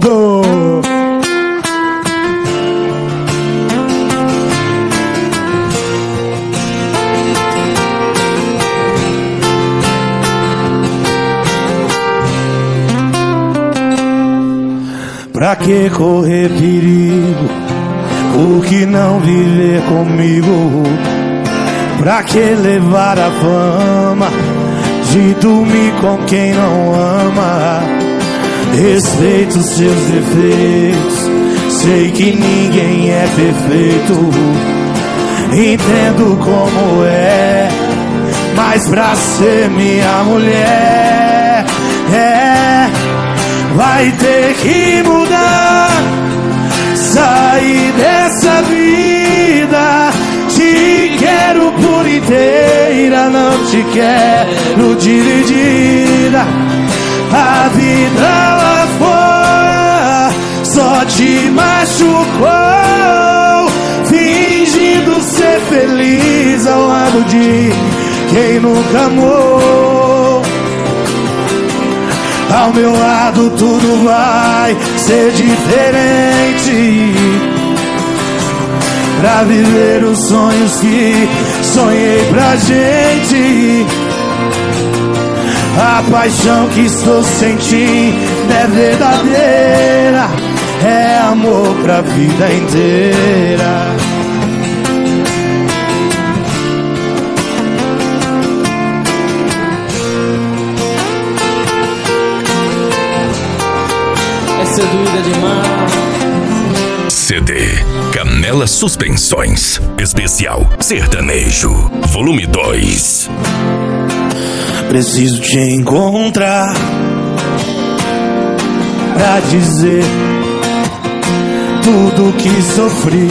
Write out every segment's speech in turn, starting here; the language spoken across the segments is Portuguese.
tudo. Pra que correr perigo? Por que não viver comigo? Pra que levar a fama de dormir com quem não ama? Respeito seus defeitos, sei que ninguém é perfeito. Entendo como é, mas pra ser minha mulher, vai ter que mudar, sair dessa vida. Te quero por inteira, não te quero dividida. A vida lá fora só te machucou, fingindo ser feliz ao lado de quem nunca amou. Ao meu lado tudo vai ser diferente, pra viver os sonhos que sonhei pra gente. A paixão que estou sentindo é verdadeira, é amor pra vida inteira. Essa é doida demais. CD Canela Suspensões Especial Sertanejo Volume 2. Preciso te encontrar pra dizer tudo que sofri.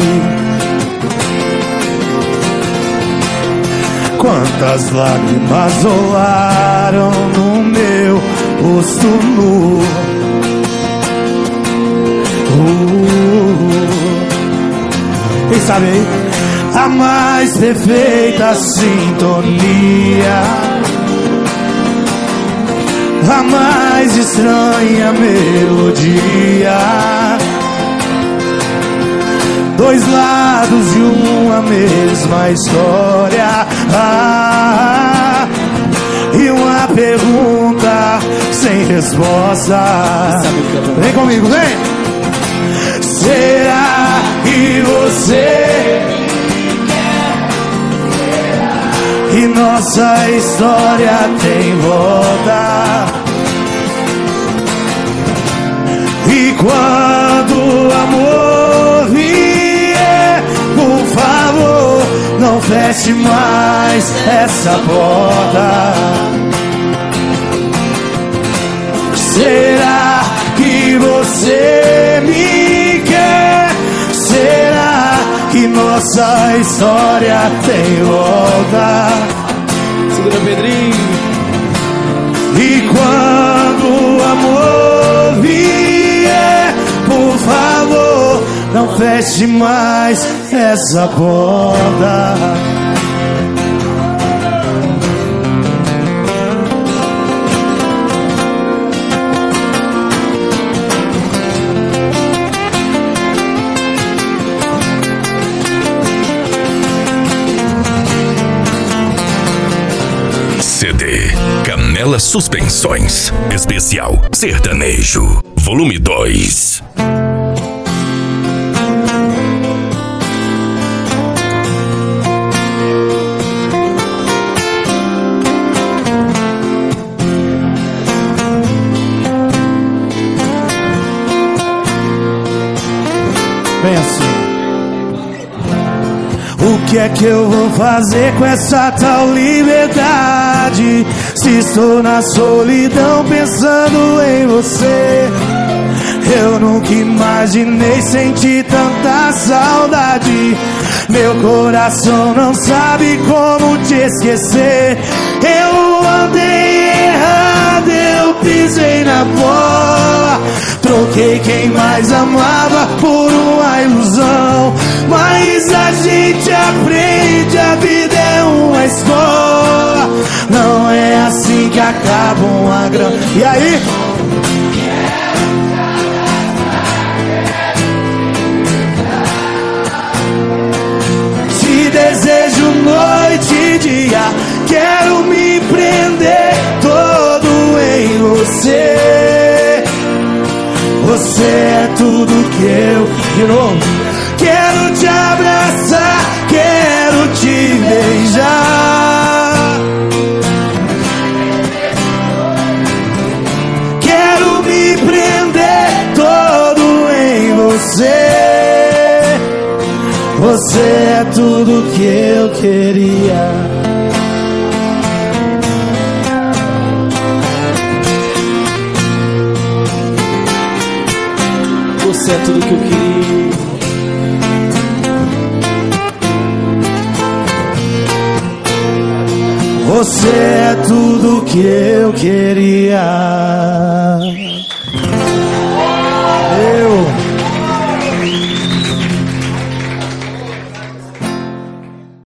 Quantas lágrimas rolaram no meu rosto nu. Quem sabe aí? A mais perfeita sintonia, a mais estranha melodia. Dois lados de uma mesma história, e uma pergunta sem resposta. Vem comigo, vem! Será que você que nossa história tem volta? E quando o amor vier, por favor, não feche mais essa porta. Será que você me quer? Será que nossa história tem volta? Segura, Pedrinho. E quando o amor vier, por favor, não feche mais essa porta. CD Canela Suspensões Especial Sertanejo Volume 2. Bem assim. O que é que eu vou fazer com essa tal liberdade, se estou na solidão pensando em você? Eu nunca imaginei sentir tanta saudade. Meu coração não sabe como te esquecer. Eu andei errado, eu pisei na bola. Troquei quem mais amava por uma ilusão. Mas a gente aprende, a vida é uma escola. Não é assim que acaba uma grande. E aí? Você é tudo que eu, de novo, quero te abraçar, quero te beijar, quero me prender todo em você. Você é tudo que eu queria. Você é tudo que eu queria. Você é tudo que eu queria.